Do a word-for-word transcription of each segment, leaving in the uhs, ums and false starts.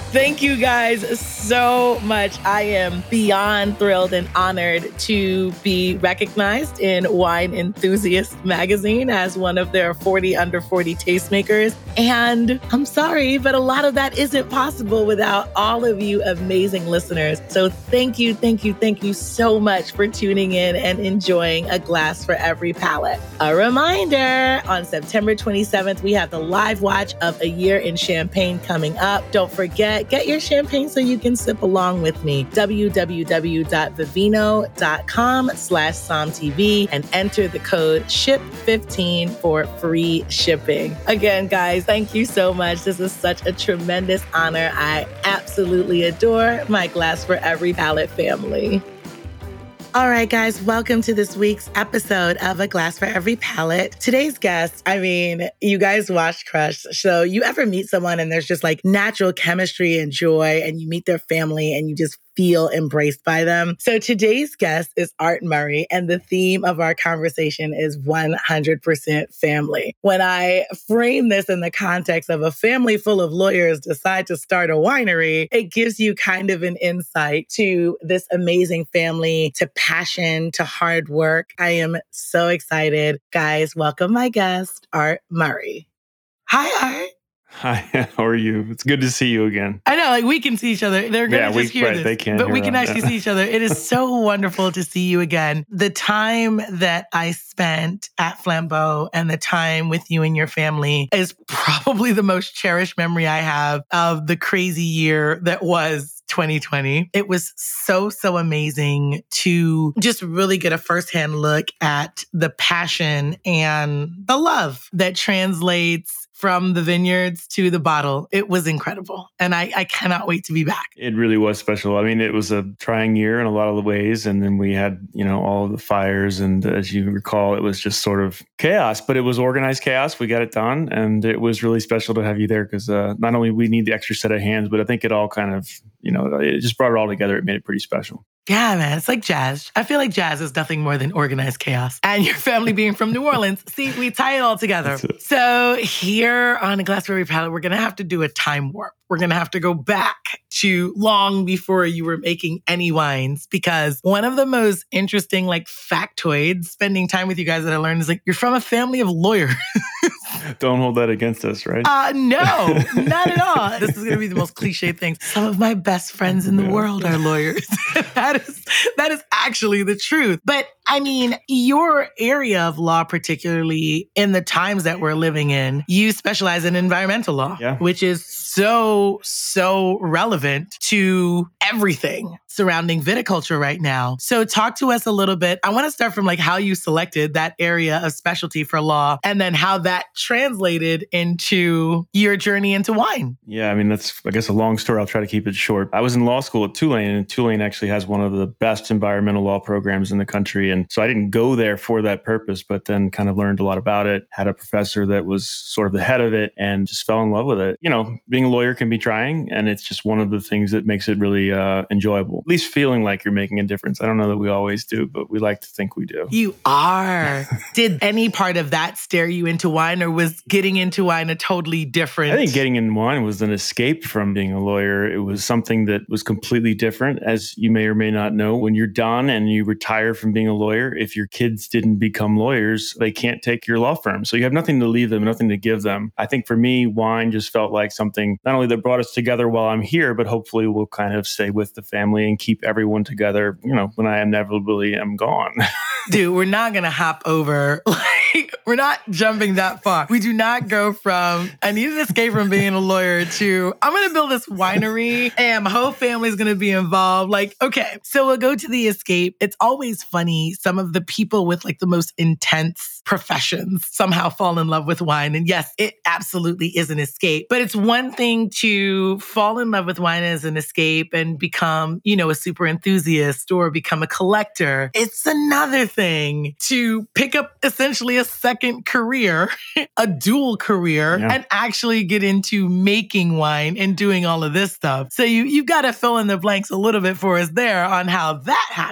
Thank you guys so much. I am beyond thrilled and honored to be recognized in Wine Enthusiast magazine as one of their forty under forty tastemakers. And I'm sorry, but a lot of that isn't possible without all of you amazing listeners. So thank you, thank you, thank you so much for tuning in and enjoying A Glass for Every Palate. A reminder, on September twenty-seventh, we have the live watch of A Year in Champagne coming up. Don't forget, get your champagne so you can sip along with me. www.vivino.com slash SomTV and enter the code ship fifteen for free shipping. Again, guys, thank you so much. This is such a tremendous honor. I absolutely adore my Glass for Every Palate family. All right, guys, welcome to this week's episode of A Glass for Every Palate. Today's guest, I mean, you guys watched Crush. So you ever meet someone and there's just like natural chemistry and joy, and you meet their family and you just feel embraced by them. So today's guest is Art Murray, and the theme of our conversation is one hundred percent family. When I frame this in the context of a family full of lawyers decide to start a winery, it gives you kind of an insight to this amazing family, to passion, to hard work. I am so excited. Guys, welcome my guest, Art Murray. Hi, Art. Hi, how are you? It's good to see you again. I know, like we can see each other. They're going to yeah, just we, hear right, this, they can but we can that. actually see each other. It is so wonderful to see you again. The time that I spent at Flambeau and the time with you and your family is probably the most cherished memory I have of the crazy year that was twenty twenty. It was so, so amazing to just really get a firsthand look at the passion and the love that translates from the vineyards to the bottle. It was incredible. And I, I cannot wait to be back. It really was special. I mean, it was a trying year in a lot of the ways. And then we had, you know, all of the fires. And as you recall, it was just sort of chaos, but it was organized chaos. We got it done. And it was really special to have you there because uh, not only we need the extra set of hands, but I think it all kind of, you know, it just brought it all together. It made it pretty special. Yeah, man. It's like jazz. I feel like jazz is nothing more than organized chaos. And your family being from New Orleans, see, we tie it all together. So here on A Glass for Every Palate, we're going to have to do a time warp. We're going to have to go back to long before you were making any wines, because one of the most interesting like factoids spending time with you guys that I learned is like, you're from a family of lawyers. Don't hold that against us, right? Uh, no, not at all. This is going to be the most cliche thing. Some of my best friends in the yeah. world are lawyers. that is that is actually the truth. But I mean, your area of law, particularly in the times that we're living in, you specialize in environmental law, yeah. which is so, so relevant to everything surrounding viticulture right now. So talk to us a little bit. I want to start from like how you selected that area of specialty for law and then how that translated into your journey into wine. Yeah, I mean, that's, I guess, a long story. I'll try to keep it short. I was in law school at Tulane, and Tulane actually has one of the best environmental law programs in the country. And so I didn't go there for that purpose, but then kind of learned a lot about it, had a professor that was sort of the head of it and just fell in love with it. You know, being a lawyer can be trying, and it's just one of the things that makes it really uh, enjoyable. At least feeling like you're making a difference. I don't know that we always do, but we like to think we do. You are. Did any part of that stare you into wine, or was getting into wine a totally different? I think getting into wine was an escape from being a lawyer. It was something that was completely different. As you may or may not know, when you're done and you retire from being a lawyer, if your kids didn't become lawyers, they can't take your law firm. So you have nothing to leave them, nothing to give them. I think for me, wine just felt like something not only that brought us together while I'm here, but hopefully will kind of stay with the family and keep everyone together, you know, when I inevitably am gone. Dude, we're not going to hop over. Like, we're not jumping that far. We do not go from, I need an escape from being a lawyer to, I'm going to build this winery and my whole family's going to be involved. Like, okay, so we'll go to the escape. It's always funny. Some of the people with like the most intense professions somehow fall in love with wine. And yes, it absolutely is an escape. But it's one thing to fall in love with wine as an escape and become, you know, a super enthusiast or become a collector. It's another thing to pick up essentially a second career, a dual career, yeah. and actually get into making wine and doing all of this stuff. So you, you've got to fill in the blanks a little bit for us there on how that happened.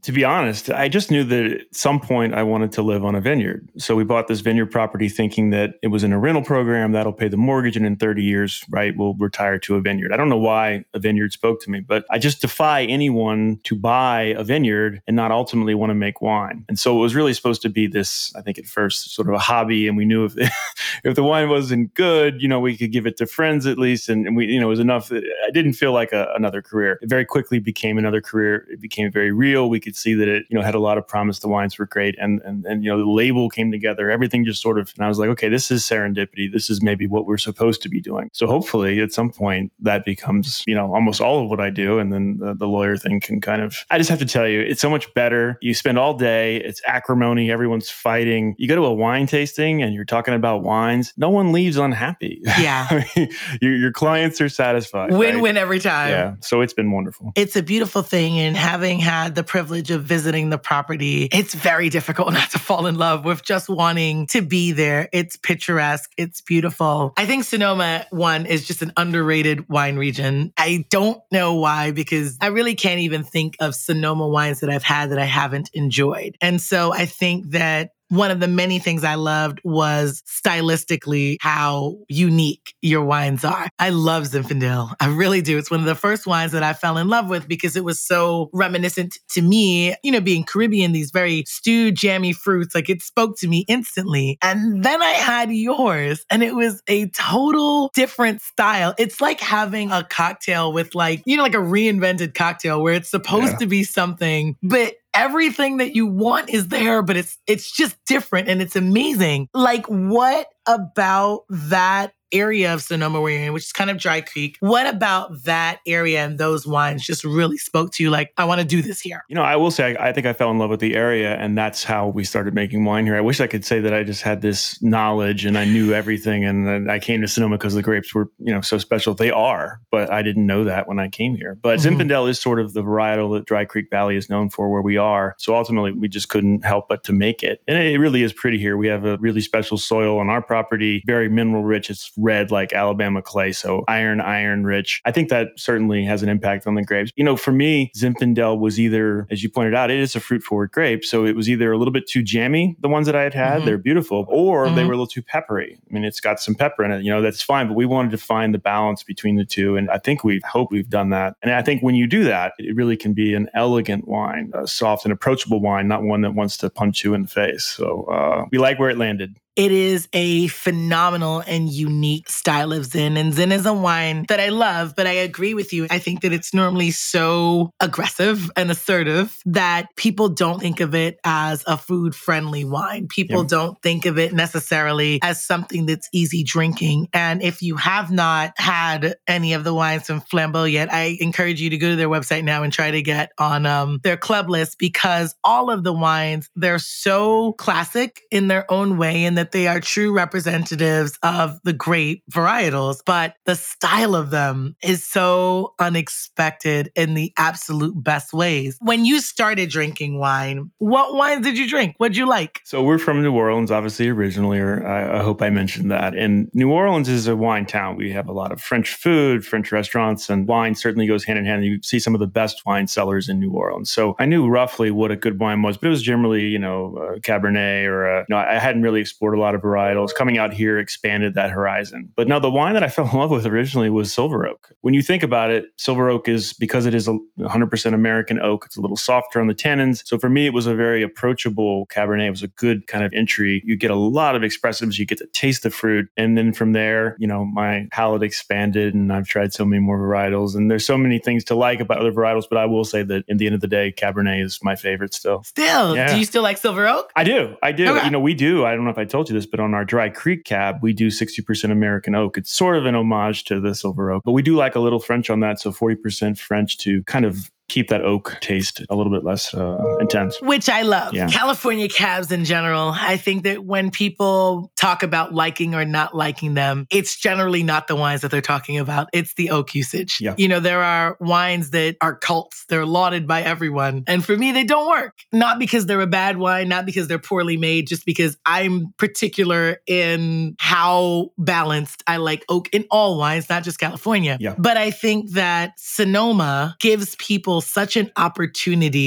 To be honest, I just knew that at some point I wanted to live on a vineyard. So we bought this vineyard property thinking that it was in a rental program that'll pay the mortgage. And in thirty years, right, we'll retire to a vineyard. I don't know why a vineyard spoke to me, but I just defy anyone to buy a vineyard and not ultimately want to make wine. And so it was really supposed to be this, I think at first, sort of a hobby. And we knew if if the wine wasn't good, you know, we could give it to friends at least. And, and we, you know, it was enough. I didn't feel like a, another career. It very quickly became another career. It became very real. We could see that it, you know, had a lot of promise. The wines were great. And, and, and, you know, the label came together. Everything just sort of, and I was like, okay, this is serendipity. This is maybe what we're supposed to be doing. So hopefully at some point that becomes, you know, almost all of what I do. And then the, the lawyer thing can kind of, I just have to tell you, it's so much better. You spend all day, it's acrimony, everyone's fighting. You go to a wine tasting and you're talking about wines. No one leaves unhappy. Yeah. I mean, your, your clients are satisfied. Win-win right? every time. Yeah. So it's been wonderful. It's a beautiful thing. And having had the privilege of visiting the property, it's very difficult not to fall in love with just wanting to be there. It's picturesque. It's beautiful. I think Sonoma, one, is just an underrated wine region. I don't know why, because I really can't even think of Sonoma wines that I've had that I haven't enjoyed. And so I think that one of the many things I loved was stylistically how unique your wines are. I love Zinfandel. I really do. It's one of the first wines that I fell in love with because it was so reminiscent to me, you know, being Caribbean, these very stewed, jammy fruits, like it spoke to me instantly. And then I had yours and it was a total different style. It's like having a cocktail with like, you know, like a reinvented cocktail where it's supposed Yeah. to be something, but everything that you want is there, but it's it's just different and it's amazing. Like, what about that area of Sonoma where you're in, which is kind of Dry Creek? What about that area and those wines just really spoke to you like, I want to do this here? You know, I will say, I, I think I fell in love with the area, and that's how we started making wine here. I wish I could say that I just had this knowledge and I knew everything, and then I came to Sonoma because the grapes were, you know, so special. They are, but I didn't know that when I came here. But mm-hmm. Zinfandel is sort of the varietal that Dry Creek Valley is known for where we are. So ultimately, we just couldn't help but to make it. And it really is pretty here. We have a really special soil on our property, very mineral rich. It's red like Alabama clay, so iron, iron rich. I think that certainly has an impact on the grapes. You know, for me, Zinfandel was either, as you pointed out, it is a fruit-forward grape, so it was either a little bit too jammy, the ones that I had had, mm-hmm. they're beautiful, or mm-hmm. they were a little too peppery. I mean, it's got some pepper in it, you know, that's fine, but we wanted to find the balance between the two, and I think we hope we've done that. And I think when you do that, it really can be an elegant wine, a soft and approachable wine, not one that wants to punch you in the face. So uh, we like where it landed. It is a phenomenal and unique style of Zin. And Zin is a wine that I love, but I agree with you. I think that it's normally so aggressive and assertive that people don't think of it as a food-friendly wine. People yeah. don't think of it necessarily as something that's easy drinking. And if you have not had any of the wines from Flambeau yet, I encourage you to go to their website now and try to get on um, their club list, because all of the wines, they're so classic in their own way, and that they are true representatives of the great varietals, but the style of them is so unexpected in the absolute best ways. When you started drinking wine, what wines did you drink? What'd you like? So we're from New Orleans, obviously, originally, or I, I hope I mentioned that. And New Orleans is a wine town. We have a lot of French food, French restaurants, and wine certainly goes hand in hand. You see some of the best wine cellars in New Orleans. So I knew roughly what a good wine was, but it was generally, you know, a Cabernet or a, you know, I hadn't really explored a lot of varietals. Coming out here expanded that horizon. But now the wine that I fell in love with originally was Silver Oak. When you think about it, Silver Oak is, because it is a one hundred percent American oak, it's a little softer on the tannins. So for me, it was a very approachable Cabernet. It was a good kind of entry. You get a lot of expressives. You get to taste the fruit. And then from there, you know, my palate expanded and I've tried so many more varietals. And there's so many things to like about other varietals. But I will say that in the end of the day, Cabernet is my favorite still. Still? Yeah. Do you still like Silver Oak? I do. I do. Okay. You know, we do. I don't know if I told you this, but on our Dry Creek cab, we do sixty percent American oak. It's sort of an homage to the Silver Oak, but we do like a little French on that. So forty percent French to kind of keep that oak taste a little bit less uh, intense. Which I love. Yeah. California cabs in general, I think that when people talk about liking or not liking them, it's generally not the wines that they're talking about. It's the oak usage. Yeah. You know, there are wines that are cults. They're lauded by everyone. And for me, they don't work. Not because they're a bad wine, not because they're poorly made, just because I'm particular in how balanced I like oak in all wines, not just California. Yeah. But I think that Sonoma gives people such an opportunity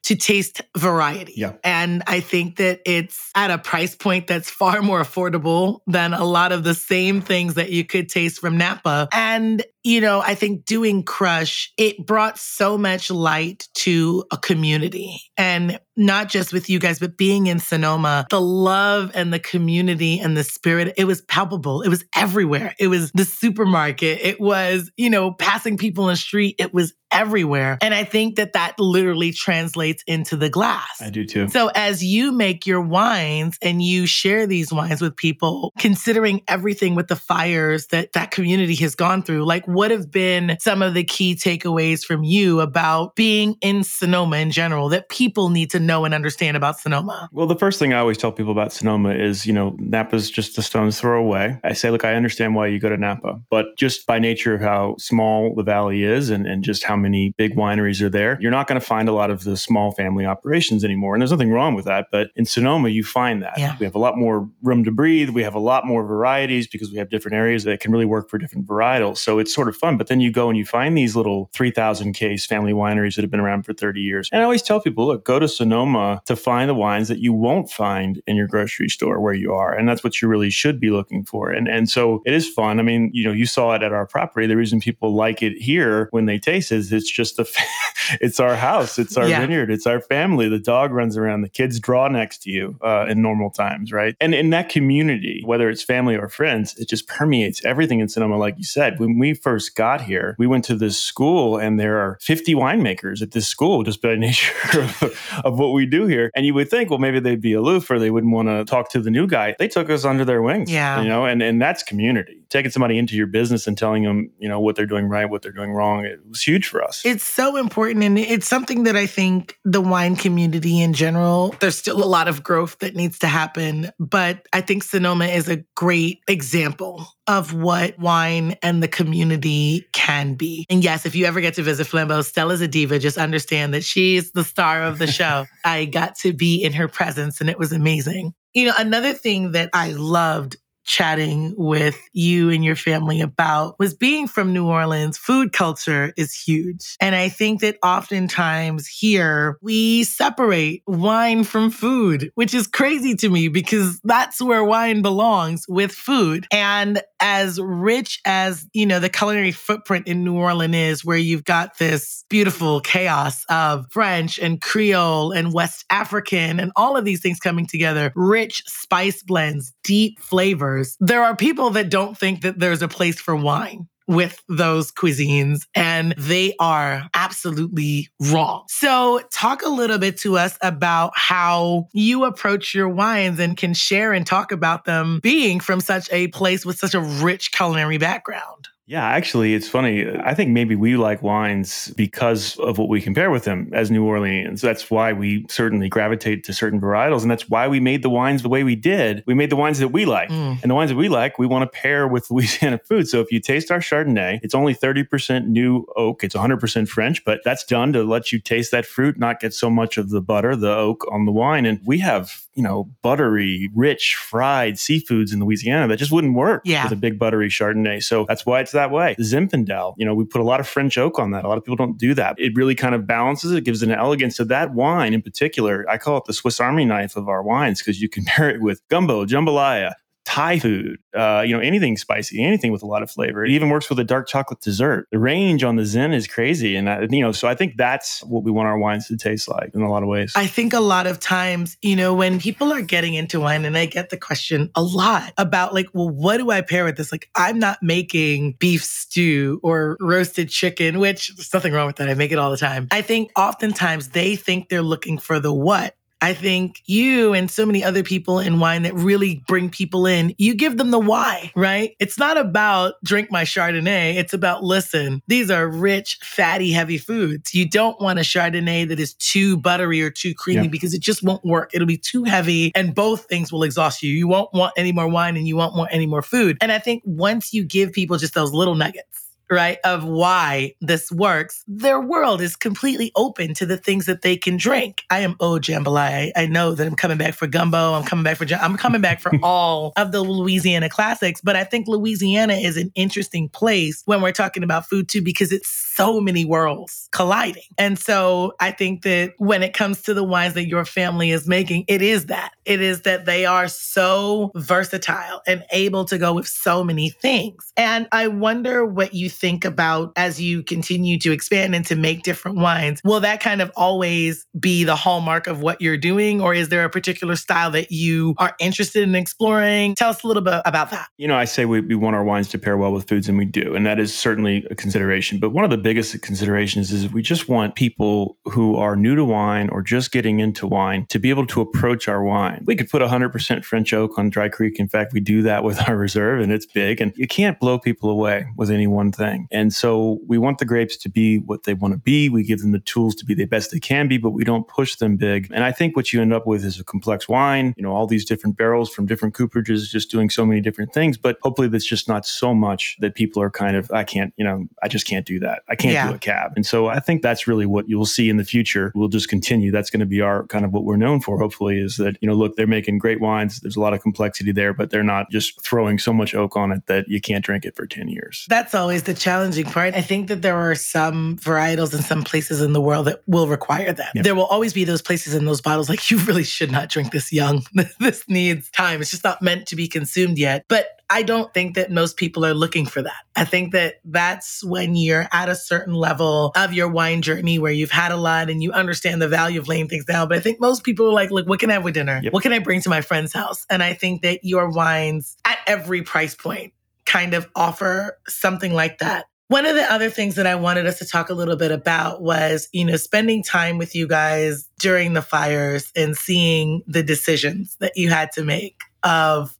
to taste variety. Yeah. And I think that it's at a price point that's far more affordable than a lot of the same things that you could taste from Napa. And, you know, I think doing Crush, it brought so much light to a community. And not just with you guys, but being in Sonoma, the love and the community and the spirit, it was palpable. It was everywhere. It was the supermarket. It was, you know, passing people in the street. It was everywhere. And I think that that literally translates into the glass. I do too. So as you make your wines and you share these wines with people, considering everything with the fires that that community has gone through, like what have been some of the key takeaways from you about being in Sonoma in general that people need to know and understand about Sonoma? Well, the first thing I always tell people about Sonoma is, you know, Napa's just a stone's throw away. I say, look, I understand why you go to Napa, but just by nature of how small the valley is and, and just how many big wineries are there, you're not going to find a lot of the small family operations anymore. And there's nothing wrong with that. But in Sonoma, you find that. Yeah. We have a lot more room to breathe. We have a lot more varieties because we have different areas that can really work for different varietals. So it's sort of fun. But then you go and you find these little three thousand case family wineries that have been around for thirty years. And I always tell people, look, go to Sonoma to find the wines that you won't find in your grocery store where you are. And that's what you really should be looking for. And, and so it is fun. I mean, you know, you saw it at our property. The reason people like it here when they taste it is it's just a, it's our house. It's our yeah. vineyard. It's our family. The dog runs around. The kids draw next to you uh, in normal times, right? And in that community, whether it's family or friends, it just permeates everything in Sonoma. Like you said, when we first got here, we went to this school and there are fifty winemakers at this school just by nature of, of what we do here. And you would think, well, maybe they'd be aloof or they wouldn't want to talk to the new guy. They took us under their wings, yeah. you know, and, and that's community. Taking somebody into your business and telling them, you know, what they're doing right, what they're doing wrong, it was huge for us. It's so important. And it's something that I think the wine community in general, there's still a lot of growth that needs to happen. But I think Sonoma is a great example of what wine and the community can be. And yes, if you ever get to visit Flambeau, Stella's a diva. Just understand that she's the star of the show. I got to be in her presence and it was amazing. You know, another thing that I loved chatting with you and your family about was being from New Orleans. Food culture is huge. And I think that oftentimes here we separate wine from food, which is crazy to me because that's where wine belongs, with food. And as rich as, you know, the culinary footprint in New Orleans is, where you've got this beautiful chaos of French and Creole and West African and all of these things coming together, rich spice blends, deep flavors. There are people that don't think that there's a place for wine with those cuisines, and they are absolutely wrong. So talk a little bit to us about how you approach your wines and can share and talk about them being from such a place with such a rich culinary background. Yeah, actually, it's funny. I think maybe we like wines because of what we compare with them as New Orleans. That's why we certainly gravitate to certain varietals. And that's why we made the wines the way we did. We made the wines that we like. Mm. And the wines that we like, we want to pair with Louisiana food. So if you taste our Chardonnay, it's only thirty percent new oak. It's one hundred percent French, but that's done to let you taste that fruit, not get so much of the butter, the oak on the wine. And we have, you know, buttery, rich, fried seafoods in Louisiana that just wouldn't work yeah. with a big buttery Chardonnay. So that's why it's that way. Zinfandel, you know, we put a lot of French oak on that. A lot of people don't do that. It really kind of balances it, gives it an elegance. So that wine in particular, I call it the Swiss Army knife of our wines because you can pair it with gumbo, jambalaya, Thai food, uh, you know, anything spicy, anything with a lot of flavor. It even works with a dark chocolate dessert. The range on the Zin is crazy. And, I, you know, so I think that's what we want our wines to taste like in a lot of ways. I think a lot of times, you know, when people are getting into wine, and I get the question a lot about like, well, what do I pair with this? Like, I'm not making beef stew or roasted chicken, which there's nothing wrong with that. I make it all the time. I think oftentimes they think they're looking for the what. I think you and so many other people in wine that really bring people in, you give them the why, right? It's not about drink my Chardonnay. It's about, listen, these are rich, fatty, heavy foods. You don't want a Chardonnay that is too buttery or too creamy yeah. because it just won't work. It'll be too heavy and both things will exhaust you. You won't want any more wine and you won't want any more food. And I think once you give people just those little nuggets, right, of why this works, their world is completely open to the things that they can drink. I am old jambalaya. I, I know that I'm coming back for gumbo. I'm coming back for, I'm coming back for all of the Louisiana classics. But I think Louisiana is an interesting place when we're talking about food too, because it's so many worlds colliding. And so I think that when it comes to the wines that your family is making, it is that. It is that they are so versatile and able to go with so many things. And I wonder what you think about as you continue to expand and to make different wines. Will that kind of always be the hallmark of what you're doing? Or is there a particular style that you are interested in exploring? Tell us a little bit about that. You know, I say we, we want our wines to pair well with foods, and we do. And that is certainly a consideration. But one of the biggest considerations is we just want people who are new to wine or just getting into wine to be able to approach our wine. We could put one hundred percent French oak on Dry Creek. In fact, we do that with our reserve, and it's big. And you can't blow people away with any one thing. And so we want the grapes to be what they want to be. We give them the tools to be the best they can be, but we don't push them big. And I think what you end up with is a complex wine, you know, all these different barrels from different cooperages, just doing so many different things. But hopefully that's just not so much that people are kind of, I can't, you know, I just can't do that. I can't yeah. do a cab. And so I think that's really what you'll see in the future. We'll just continue. That's going to be our kind of what we're known for, hopefully, is that, you know, look, they're making great wines. There's a lot of complexity there, but they're not just throwing so much oak on it that you can't drink it for ten years. That's always the challenging part. I think that there are some varietals in some places in the world that will require that. Yep. There will always be those places in those bottles like, you really should not drink this young. This needs time. It's just not meant to be consumed yet. But I don't think that most people are looking for that. I think that that's when you're at a certain level of your wine journey where you've had a lot and you understand the value of laying things down. But I think most people are like, look, what can I have with dinner? Yep. What can I bring to my friend's house? And I think that your wines at every price point kind of offer something like that. One of the other things that I wanted us to talk a little bit about was, you know, spending time with you guys during the fires and seeing the decisions that you had to make of,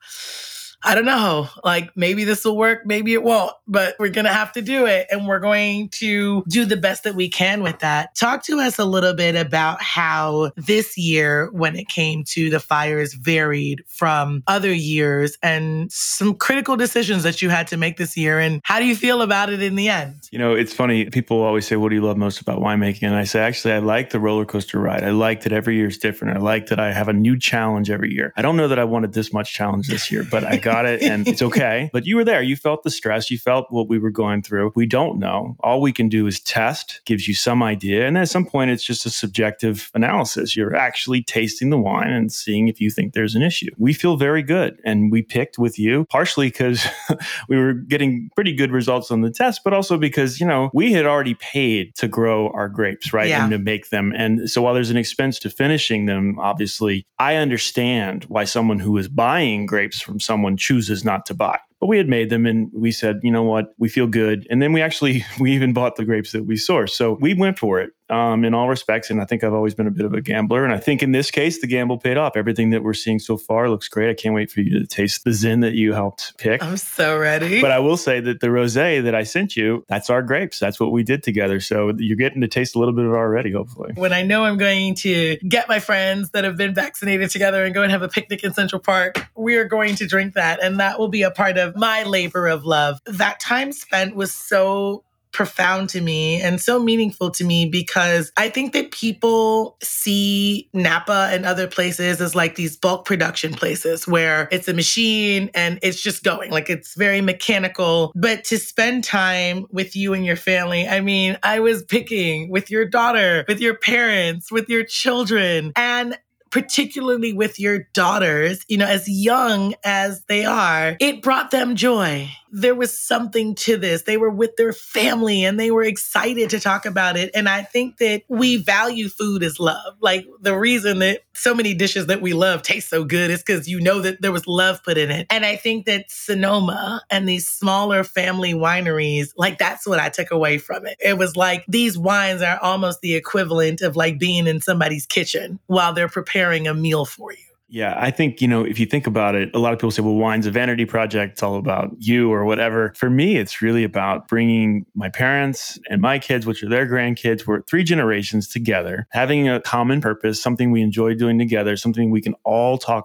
I don't know, like maybe this will work, maybe it won't, but we're going to have to do it. And we're going to do the best that we can with that. Talk to us a little bit about how this year, when it came to the fires, varied from other years and some critical decisions that you had to make this year. And how do you feel about it in the end? You know, it's funny. People always say, what do you love most about winemaking? And I say, actually, I like the roller coaster ride. I like that every year is different. I like that I have a new challenge every year. I don't know that I wanted this much challenge this year, but I got it and it's okay. But you were there. You felt the stress. You felt what we were going through. We don't know. All we can do is test, gives you some idea. And at some point, it's just a subjective analysis. You're actually tasting the wine and seeing if you think there's an issue. We feel very good. And we picked with you, partially because we were getting pretty good results on the test, but also because, you know, we had already paid to grow our grapes, right? Yeah. And to make them. And so while there's an expense to finishing them, obviously, I understand why someone who is buying grapes from someone chooses not to buy. But we had made them and we said, you know what, we feel good. And then we actually, we even bought the grapes that we sourced. So we went for it um, in all respects. And I think I've always been a bit of a gambler. And I think in this case, the gamble paid off. Everything that we're seeing so far looks great. I can't wait for you to taste the Zin that you helped pick. I'm so ready. But I will say that the rosé that I sent you, that's our grapes. That's what we did together. So you're getting to taste a little bit of it already, hopefully. When I know I'm going to get my friends that have been vaccinated together and go and have a picnic in Central Park, we are going to drink that. And that will be a part of my labor of love. That time spent was so profound to me and so meaningful to me because I think that people see Napa and other places as like these bulk production places where it's a machine and it's just going, like it's very mechanical. But to spend time with you and your family, I mean, I was picking with your daughter, with your parents, with your children, and particularly with your daughters, you know, as young as they are, it brought them joy. There was something to this. They were with their family and they were excited to talk about it. And I think that we value food as love. Like the reason that so many dishes that we love taste so good is because you know that there was love put in it. And I think that Sonoma and these smaller family wineries, like that's what I took away from it. It was like these wines are almost the equivalent of like being in somebody's kitchen while they're preparing a meal for you. Yeah, I think, you know, if you think about it, a lot of people say, well, wine's a vanity project. It's all about you or whatever. For me, it's really about bringing my parents and my kids, which are their grandkids. We're three generations together, having a common purpose, something we enjoy doing together, something we can all talk about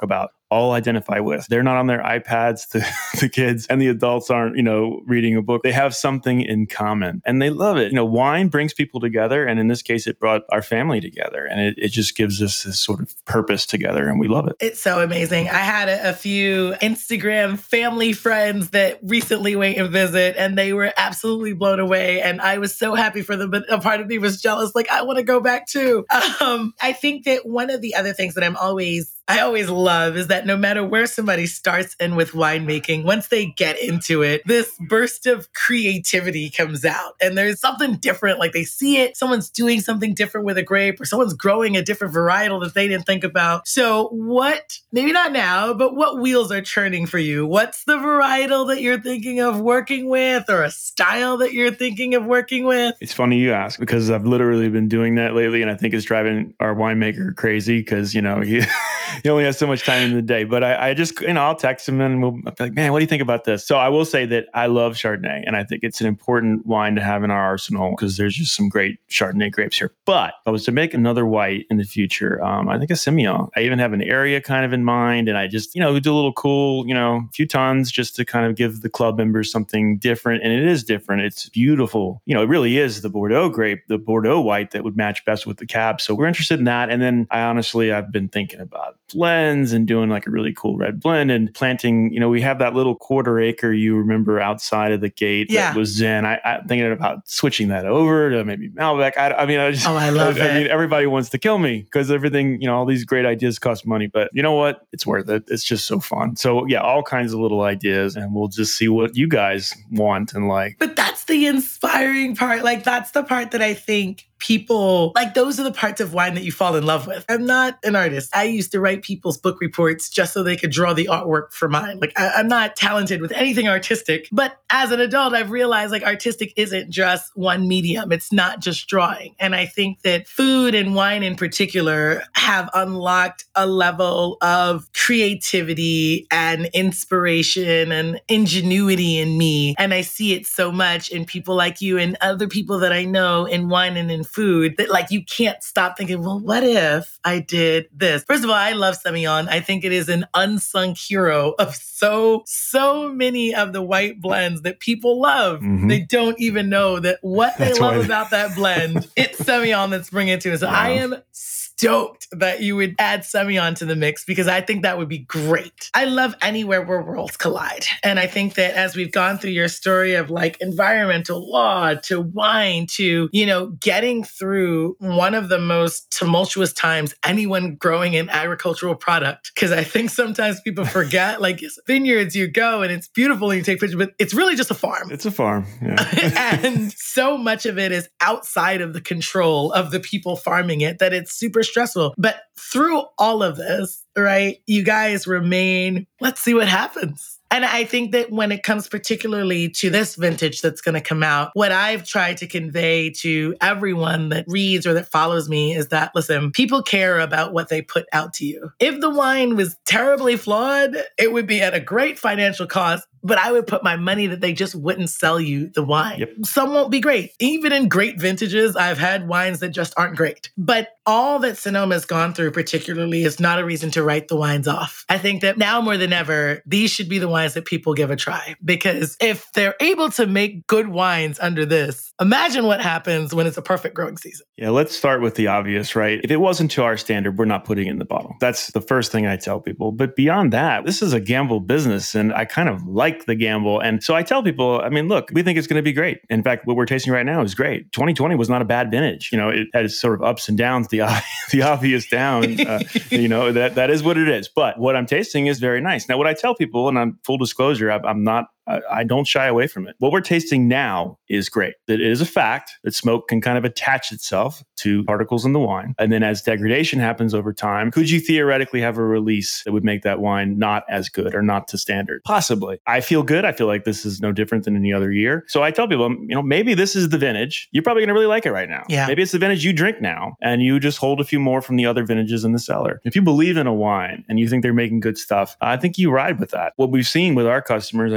all identify with. They're not on their iPads, the, the kids, and the adults aren't, you know, reading a book. They have something in common and they love it. You know, wine brings people together. And in this case, it brought our family together. And it, it just gives us this sort of purpose together. And we love it. It's so amazing. I had a, a few Instagram family friends that recently went and visit, and they were absolutely blown away. And I was so happy for them, but a part of me was jealous. Like, I want to go back too. Um, I think that one of the other things that I'm always I always love is that no matter where somebody starts in with winemaking, once they get into it, this burst of creativity comes out and there's something different. Like they see it, someone's doing something different with a grape or someone's growing a different varietal that they didn't think about. So what, maybe not now, but what wheels are churning for you? What's the varietal that you're thinking of working with or a style that you're thinking of working with? It's funny you ask because I've literally been doing that lately and I think it's driving our winemaker crazy because, you know, he... He only has so much time in the day, but I, I just, you know, I'll text him and we'll be like, man, what do you think about this? So I will say that I love Chardonnay and I think it's an important wine to have in our arsenal because there's just some great Chardonnay grapes here. But if I was to make another white in the future, um, I think a Semillon. I even have an area kind of in mind and I just, you know, do a little cool, you know, few tons just to kind of give the club members something different. And it is different. It's beautiful. You know, it really is the Bordeaux grape, the Bordeaux white that would match best with the cab. So we're interested in that. And then I honestly, I've been thinking about blends and doing like a really cool red blend and planting, you know, we have that little quarter acre you remember outside of the gate yeah. that was Zen. I, I'm thinking about switching that over to maybe Malbec. I, I mean, I just, oh, I love I, it. I mean, everybody wants to kill me because everything, you know, all these great ideas cost money, but you know what? It's worth it. It's just so fun. So yeah, all kinds of little ideas and we'll just see what you guys want and like. But that's the inspiring part. Like that's the part that I think people, like those are the parts of wine that you fall in love with. I'm not an artist. I used to write people's book reports just so they could draw the artwork for mine. Like I, I'm not talented with anything artistic, but as an adult, I've realized like artistic isn't just one medium. It's not just drawing. And I think that food and wine in particular have unlocked a level of creativity and inspiration and ingenuity in me. And I see it so much in people like you and other people that I know in wine and in food that like you can't stop thinking, well, what if I did this? First of all, I love Semillon. I think it is an unsung hero of so, so many of the white blends that people love. Mm-hmm. They don't even know that what they that's love why... about that blend, it's Semillon that's bringing it to us. So wow. I am stoked that you would add Semillon to the mix because I think that would be great. I love anywhere where worlds collide. And I think that as we've gone through your story of like environmental law to wine to, you know, getting through one of the most tumultuous times anyone growing an agricultural product, because I think sometimes people forget like vineyards, you go and it's beautiful and you take pictures, but it's really just a farm. It's a farm. Yeah. And so much of it is outside of the control of the people farming it that it's super stressful. But through all of this, right, you guys remain, let's see what happens. And I think that when it comes particularly to this vintage that's going to come out, what I've tried to convey to everyone that reads or that follows me is that, listen, people care about what they put out to you. If the wine was terribly flawed, it would be at a great financial cost, but I would put my money that they just wouldn't sell you the wine. Yep. Some won't be great. Even in great vintages, I've had wines that just aren't great. But all that Sonoma has gone through particularly is not a reason to write the wines off. I think that now more than ever, these should be the wines that people give a try. Because if they're able to make good wines under this, imagine what happens when it's a perfect growing season. Yeah, let's start with the obvious, right? If it wasn't to our standard, we're not putting it in the bottle. That's the first thing I tell people. But beyond that, this is a gamble business, and I kind of like the gamble. And so I tell people, I mean, look, we think it's going to be great. In fact, what we're tasting right now is great. twenty twenty was not a bad vintage. You know, it had its sort of ups and downs, the, the obvious down, uh, you know, that, that is what it is. But what I'm tasting is very nice. Now, what I tell people, and I'm full disclosure, I, I'm not I don't shy away from it. What we're tasting now is great. It is a fact that smoke can kind of attach itself to particles in the wine. And then as degradation happens over time, could you theoretically have a release that would make that wine not as good or not to standard? Possibly. I feel good. I feel like this is no different than any other year. So I tell people, you know, maybe this is the vintage. You're probably going to really like it right now. Yeah. Maybe it's the vintage you drink now and you just hold a few more from the other vintages in the cellar. If you believe in a wine and you think they're making good stuff, I think you ride with that. What we've seen with our customers, I guess, you know,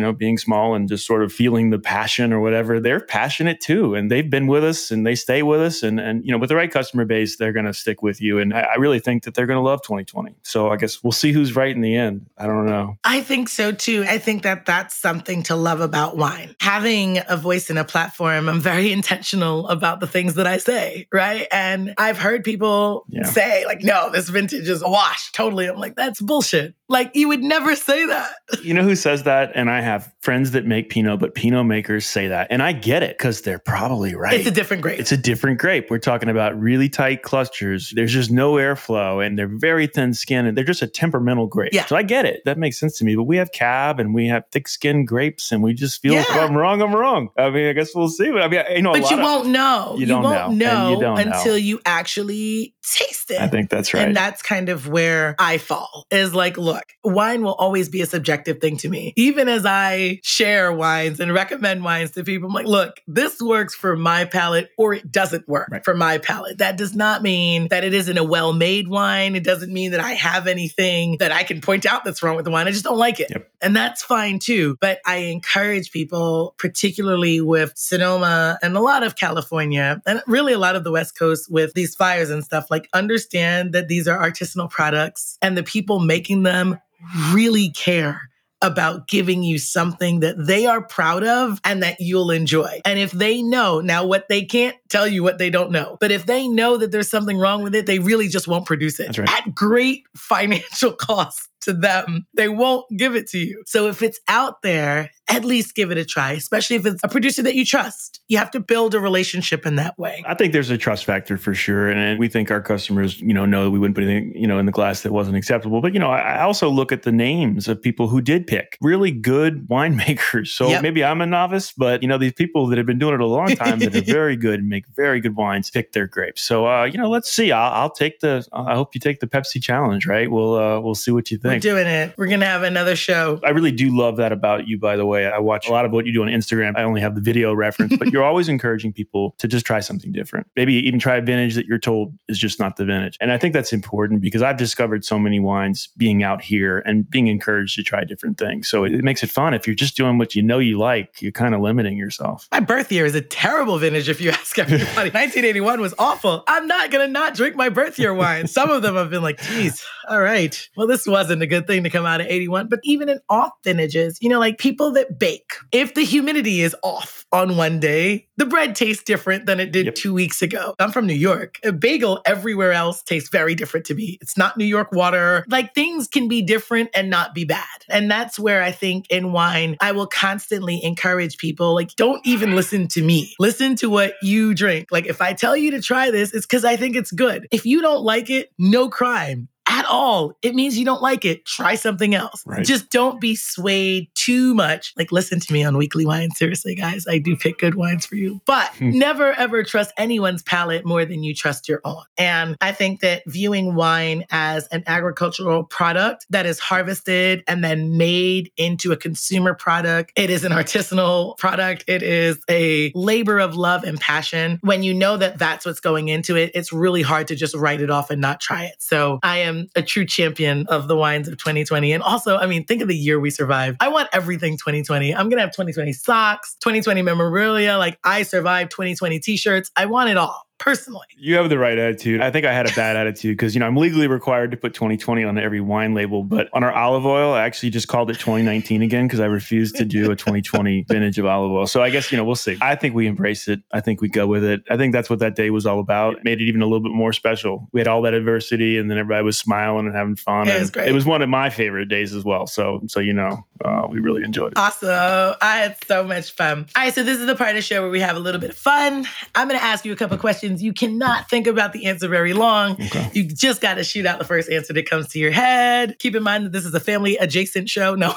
know, being small and just sort of feeling the passion or whatever. They're passionate too. And they've been with us and they stay with us. And, and you know, with the right customer base, they're going to stick with you. And I, I really think that they're going to love twenty twenty. So I guess we'll see who's right in the end. I don't know. I think so too. I think that that's something to love about wine. Having a voice and a platform, I'm very intentional about the things that I say, right? And I've heard people yeah. say like, no, this vintage is a wash. Totally. I'm like, that's bullshit. Like, you would never say that. You know who says that? And I have friends that make Pinot, but Pinot makers say that. And I get it because they're probably right. It's a different grape. It's a different grape. We're talking about really tight clusters. There's just no airflow and they're very thin skin and they're just a temperamental grape. Yeah. So I get it. That makes sense to me. But we have cab and we have thick skinned grapes and we just feel, yeah. if I'm wrong, I'm wrong. I mean, I guess we'll see. But I mean, you know, but you won't of, know. You, don't you won't know, know, you don't until know. you actually taste it. I think that's right. And that's kind of where I fall is like, look, wine will always be a subjective thing to me. Even as I share wines and recommend wines to people, I'm like, look, this works for my palate or it doesn't work right. for my palate. That does not mean that it isn't a well-made wine. It doesn't mean that I have anything that I can point out that's wrong with the wine. I just don't like it. Yep. And that's fine too. But I encourage people, particularly with Sonoma and a lot of California and really a lot of the West Coast with these fires and stuff, like understand that these are artisanal products and the people making them really care about giving you something that they are proud of and that you'll enjoy. And if they know, now what they can't tell you what they don't know, but if they know that there's something wrong with it, they really just won't produce it. That's right. At great financial cost to them. They won't give it to you. So if it's out there, at least give it a try, especially if it's a producer that you trust. You have to build a relationship in that way. I think there's a trust factor for sure. And we think our customers, you know, know that we wouldn't put anything, you know, in the glass that wasn't acceptable. But, you know, I also look at the names of people who did pick really good winemakers. So yep. maybe I'm a novice, but, you know, these people that have been doing it a long time that are very good and make very good wines pick their grapes. So, uh, you know, let's see. I'll, I'll take the, I hope you take the Pepsi challenge, right? We'll, uh, we'll see what you think. We're doing it. We're going to have another show. I really do love that about you, by the way. I watch a lot of what you do on Instagram. I only have the video reference, but you're always encouraging people to just try something different. Maybe even try a vintage that you're told is just not the vintage. And I think that's important because I've discovered so many wines being out here and being encouraged to try different things. So it, it makes it fun. If you're just doing what you know you like, you're kind of limiting yourself. My birth year is a terrible vintage if you ask everybody. nineteen eighty-one was awful. I'm not going to not drink my birth year wine. Some of them have been like, geez, all right. Well, this wasn't a good thing to come out of eighty-one. But even in off vintages, you know, like people that bake, if the humidity is off on one day, the bread tastes different than it did yep. two weeks ago. I'm from New York. A bagel everywhere else tastes very different to me. It's not New York water. Like things can be different and not be bad. And that's where I think in wine, I will constantly encourage people, like, don't even listen to me. Listen to what you drink. Like if I tell you to try this, it's because I think it's good. If you don't like it, no crime. At all. It means you don't like it. Try something else. Right. Just don't be swayed too much. Like, listen to me on Weekly Wine. Seriously, guys, I do pick good wines for you. But never, ever trust anyone's palate more than you trust your own. And I think that viewing wine as an agricultural product that is harvested and then made into a consumer product, it is an artisanal product. It is a labor of love and passion. When you know that that's what's going into it, it's really hard to just write it off and not try it. So I am a true champion of the wines of twenty twenty. And also, I mean, think of the year we survived. I want everything twenty twenty. I'm going to have twenty twenty socks, twenty twenty memorabilia, like I survived twenty twenty t-shirts. I want it all. Personally. You have the right attitude. I think I had a bad attitude because, you know, I'm legally required to put twenty twenty on every wine label, but on our olive oil, I actually just called it twenty nineteen again because I refused to do a twenty twenty vintage of olive oil. So I guess, you know, we'll see. I think we embrace it. I think we go with it. I think that's what that day was all about. It made it even a little bit more special. We had all that adversity and then everybody was smiling and having fun. It was great. It was one of my favorite days as well. So, so you know, uh, we really enjoyed it. Awesome. I had so much fun. All right, so this is the part of the show where we have a little bit of fun. I'm going to ask you a couple of questions. You cannot think about the answer very long. Okay. You just got to shoot out the first answer that comes to your head. Keep in mind that this is a family adjacent show. No.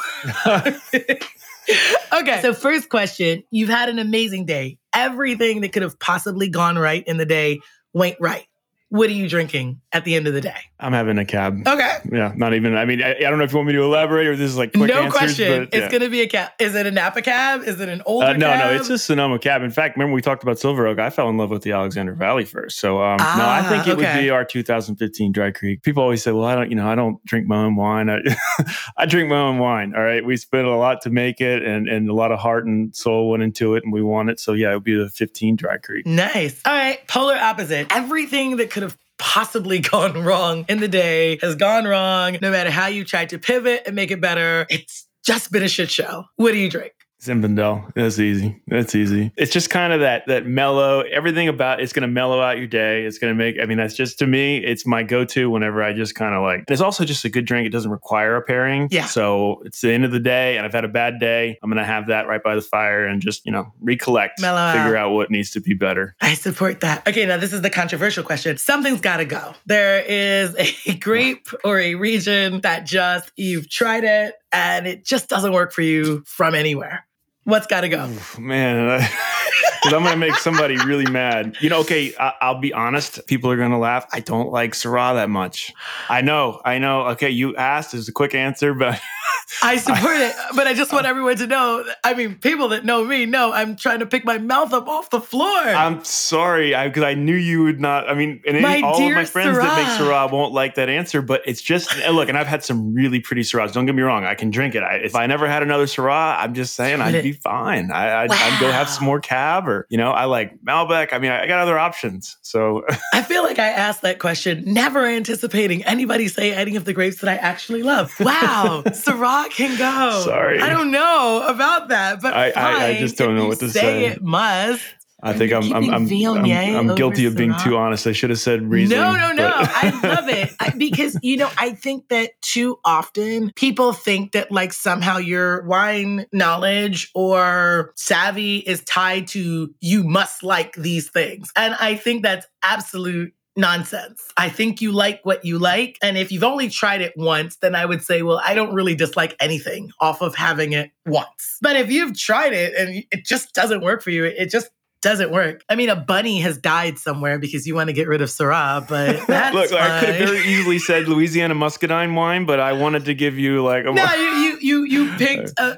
Okay. So first question, you've had an amazing day. Everything that could have possibly gone right in the day went right. what are you drinking at the end of the day? I'm having a cab. Okay. Yeah, not even, I mean, I, I don't know if you want me to elaborate or this is like quick no answers. question. But, yeah. It's going to be a cab. Is it a Napa cab? Is it an older uh, no, cab? No, no, it's a Sonoma cab. In fact, remember we talked about Silver Oak? I fell in love with the Alexander Valley first. So um, ah, no, I think it okay. would be our two thousand fifteen Dry Creek. People always say, well, I don't, you know, I don't drink my own wine. I, I drink my own wine. All right. We spent a lot to make it and, and a lot of heart and soul went into it and we want it. So yeah, it would be the fifteen Dry Creek. Nice. All right. Polar opposite. Everything that could have possibly gone wrong in the day has gone wrong. No matter how you tried to pivot and make it better, it's just been a shit show. What do you drink? Zinfandel. That's easy. That's easy. It's just kind of that that mellow, everything about it's going to mellow out your day. It's going to make, I mean, that's just, to me, it's my go-to whenever I just kind of like, it's also just a good drink. It doesn't require a pairing. Yeah. So it's the end of the day and I've had a bad day. I'm going to have that right by the fire and just, you know, recollect, mellow figure out. out what needs to be better. I support that. Okay, now this is the controversial question. Something's got to go. There is a grape or a region that just, you've tried it and it just doesn't work for you from anywhere. What's got to go? Oof, man, because I'm going to make somebody really mad. You know, okay, I- I'll be honest. People are going to laugh. I don't like Syrah that much. I know, I know. Okay, you asked. It's a quick answer, but... I support it, but I just want everyone to know, I mean, people that know me know I'm trying to pick my mouth up off the floor. I'm sorry, because I, I knew you would not, I mean, and any, all of my friends Syrah. that make Syrah won't like that answer, but it's just, look, and I've had some really pretty Syrahs. Don't get me wrong, I can drink it. I, if I never had another Syrah, I'm just saying I'd be fine. I, I'd, wow. I'd go have some more cab or, you know, I like Malbec. I mean, I, I got other options, so. I feel like I asked that question, never anticipating anybody say any of the grapes that I actually love. Wow, Syrah can go. Sorry. I don't know about that, but I, fine, I, I just don't know what to say. say. It must. I think I'm I'm I'm, I'm, I'm guilty of being too honest. I should have said Riesling. No, no, no. But... I love it I, because, you know, I think that too often people think that like somehow your wine knowledge or savvy is tied to you must like these things. And I think that's absolute nonsense. I think you like what you like. And if you've only tried it once, then I would say, well, I don't really dislike anything off of having it once. But if you've tried it and it just doesn't work for you, it just doesn't work. I mean, a bunny has died somewhere because you want to get rid of Syrah, but that's Look, fine. I could have very easily said Louisiana Muscadine wine, but I wanted to give you like a... No, you you you, you picked a,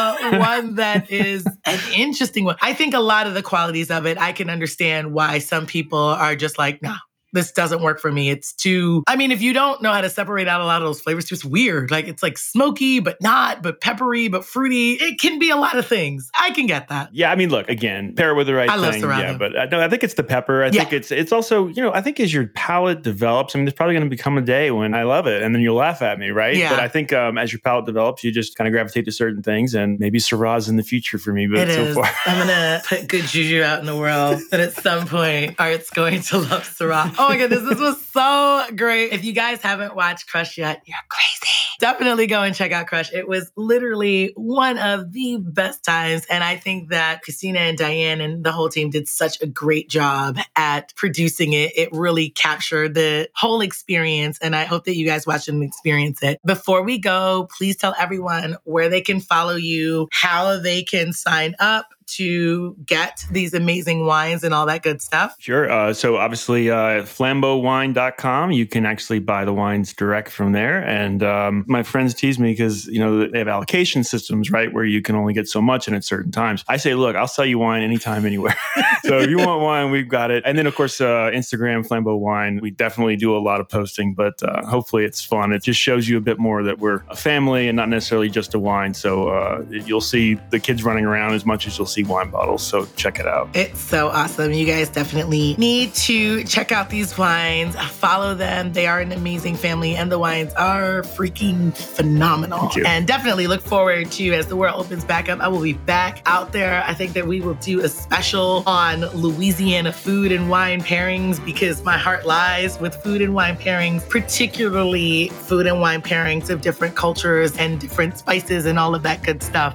a one that is an interesting one. I think a lot of the qualities of it, I can understand why some people are just like, no. This doesn't work for me. It's too, I mean, if you don't know how to separate out a lot of those flavors, it's just weird. Like it's like smoky, but not, but peppery, but fruity. It can be a lot of things. I can get that. Yeah, I mean, look, again, pair it with the right I love thing. Syrah. Yeah, but uh, no, I think it's the pepper. I Yeah. think it's it's also, you know, I think as your palate develops, I mean, there's probably going to become a day when I love it and then you'll laugh at me, right? Yeah. But I think um, as your palate develops, you just kind of gravitate to certain things and maybe Syrah's in the future for me, but It so is. far. I'm going to put good juju out in the world that at some point Art's going to love Syrah. Oh my goodness, this was so great. If you guys haven't watched Crush yet, you're crazy. Definitely go and check out Crush. It was literally one of the best times. And I think that Christina and Diane and the whole team did such a great job at producing it. It really captured the whole experience. And I hope that you guys watch and experience it. Before we go, please tell everyone where they can follow you, how they can sign up to get these amazing wines and all that good stuff. Sure. Uh, so obviously, uh, flambeau wine dot com, you can actually buy the wines direct from there. And um, my friends tease me because, you know, they have allocation systems, right, where you can only get so much in at certain times. I say, look, I'll sell you wine anytime, anywhere. So if you want wine, we've got it. And then, of course, uh, Instagram, Flambeau Wine. We definitely do a lot of posting, but uh, hopefully it's fun. It just shows you a bit more that we're a family and not necessarily just a wine. So uh, you'll see the kids running around as much as you'll see wine bottles. So check it out. It's so awesome. You guys definitely need to check out these wines, follow them. They are an amazing family and the wines are freaking phenomenal. Thank you. And definitely look forward to, as the world opens back up, I will be back out there. I think that we will do a special on Louisiana food and wine pairings because my heart lies with food and wine pairings, particularly food and wine pairings of different cultures and different spices and all of that good stuff.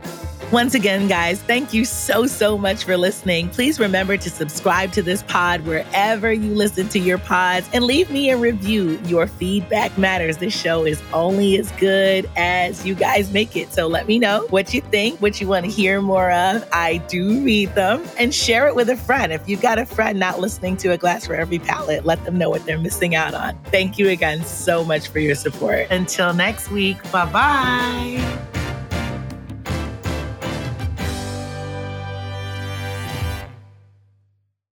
Once again, guys, thank you so, so much for listening. Please remember to subscribe to this pod wherever you listen to your pods and leave me a review. Your feedback matters. This show is only as good as you guys make it. So let me know what you think, what you want to hear more of. I do read them, and share it with a friend. If you've got a friend not listening to A Glass for Every Palate, let them know what they're missing out on. Thank you again so much for your support. Until next week, bye-bye.